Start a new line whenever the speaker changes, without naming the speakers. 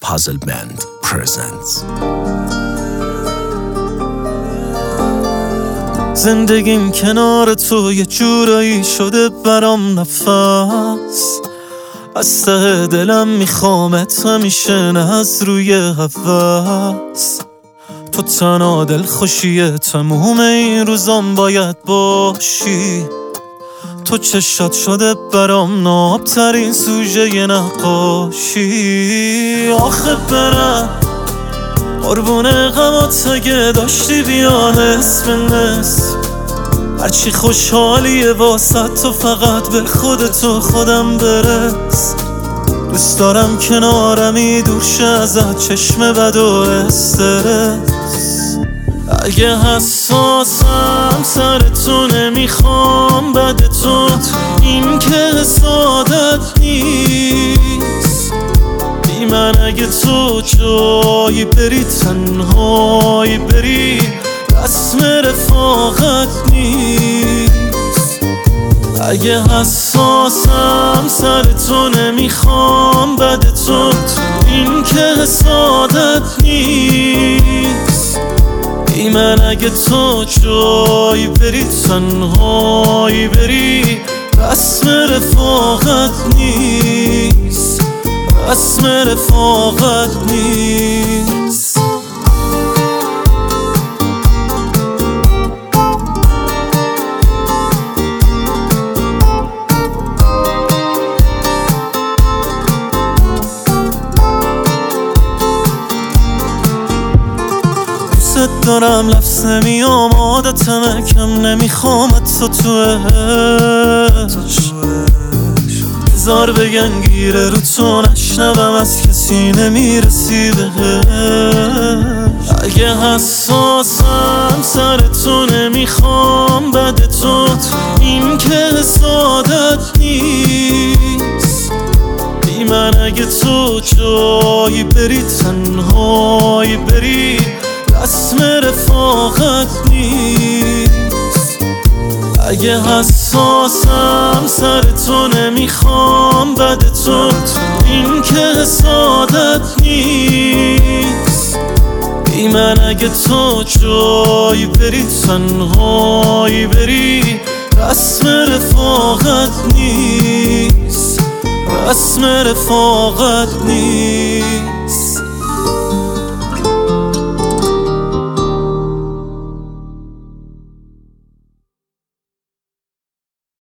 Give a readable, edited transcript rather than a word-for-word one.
Puzzle Band presents.
زندگیم کنار تو یه جورایی شده برام نفس، از ته دلم میخوامت همیشه، نه از روی هوس. تو تنها دلخوشی تموم این روزام باید باشی. تو چشات شده برام نابترین سوژه نقاشی. آخه برم قربون غمات اگه داشتی بیا نصف نصف، هرچی خوشحالیه واسه تو فقط به خودتو خودم برس. دوست دارم کنارمی دور شه ازت چشم بد و استرس. اگه حساسم سر تو نمیخوام بد تو، این که سادت نیست. بی من اگه تو جایی بری تنهایی بری، رسم رفاقت نیست. اگه حساسم سر تو نمیخوام بد تو، این که سادت نیست. بی من اگه تو جایی بری تنهایی بری، رسم رفاقت نیست. رسم رفاقت نیست. دارم لفظ نمیام عادتمه، کم نمیخوامت تو عشق. هزار بگن گیره رو تو نشنوم، از کسی نمیرسی بهش. اگه حساسم سر تو نمیخوام بد تو، این که سادت نیست. بی من اگه تو جایی بری تنهایی بری، رسم رفاقت نیست. اگه حساسم سر تو نمیخوام بد تو، این که سادت نیست. بی من اگه تو جایی بری تنهایی بری، رسم رفاقت نیست. رسم رفاقت نیست.